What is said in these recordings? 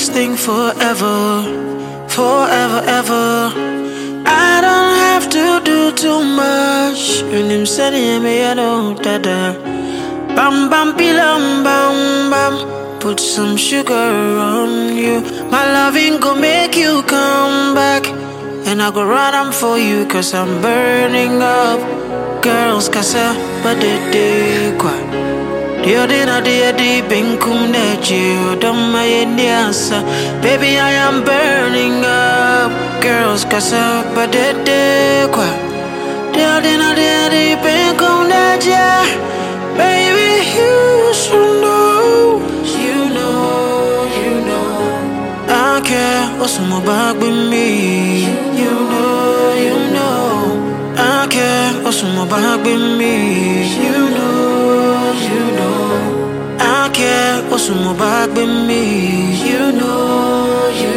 this thing forever, forever, ever. I don't have to do too much. When him sending me, I know that bam bam bilam bam bam. Put some sugar on you. My loving gon' make you come back. And I go run am for you, cause I'm burning up. Girls, casa, but they kwa. Dio dina dia di binkum neji. Don't my Indiasa. Baby, I am burning up. Girls, casa, but they kwa. Dio dina dia di binkum neji. Baby, you should know. You know, you know. I care what's my back with me. You know, you know. I care what's my back with me. You know, you know. I care what's my back with me. You know, you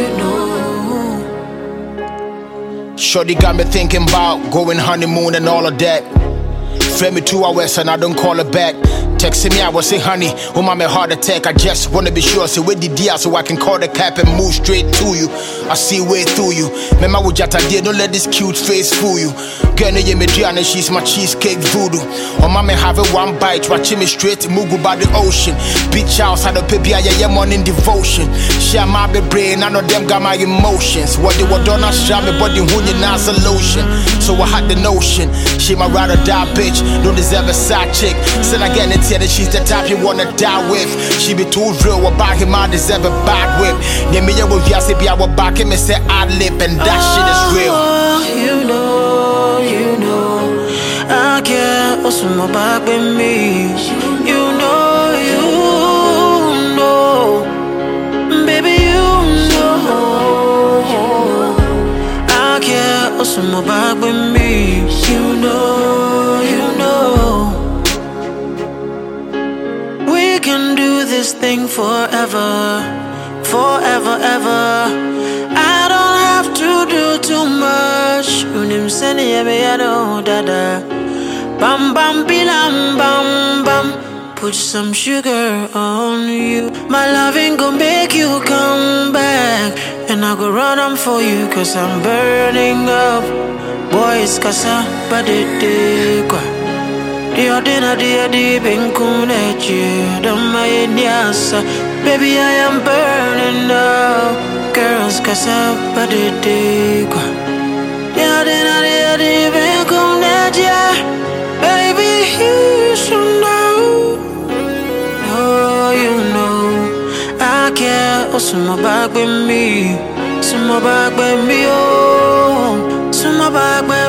know. Shorty got me thinking about going honeymoon and all of that. Fled me 2 hours and I don't call her back. Texting me, I was say, honey, I'm a heart attack. I just wanna be sure, so with the deal, so I can call the cap and move straight to you. I see way through you. Remember what Jata did, don't let this cute face fool you. Girl, you me Diana, she's my cheesecake voodoo. Or mama have it one bite, watching me straight to Mugu by the ocean. Beach house, had a baby, I am on in devotion. Share my brain, none of them got my emotions. What they were done, I shot me, but the wound now solution. So I had the notion, she my ride or die bitch, don't deserve a side chick. Said again, it's that she's the type you wanna die with. She be too real about him, I deserve a bad whip. Near me, I will just be our back him and say I lip, and that shit is real. You know, you know. I care what's my back with me. You know, you know. Baby, you know. I care what's my back with me. You know, you know. We can do this thing forever, forever, ever. I don't have to do too much. Unim seni ebe I know dada. Bam bam bilam bam bam. Put some sugar on you. My loving gon' make you come back. And I go run am for you, cause I'm burning up. Boys casa but they kwa. Dio dina dia di binkum neji. Don't my Indiasa. Baby, I am burning up. Girls, casa but they kwa. Dio dina dia di binkum neji. Baby, you should know. Oh, you know. I care what's my back with me. So my back with me, oh. So my back with me.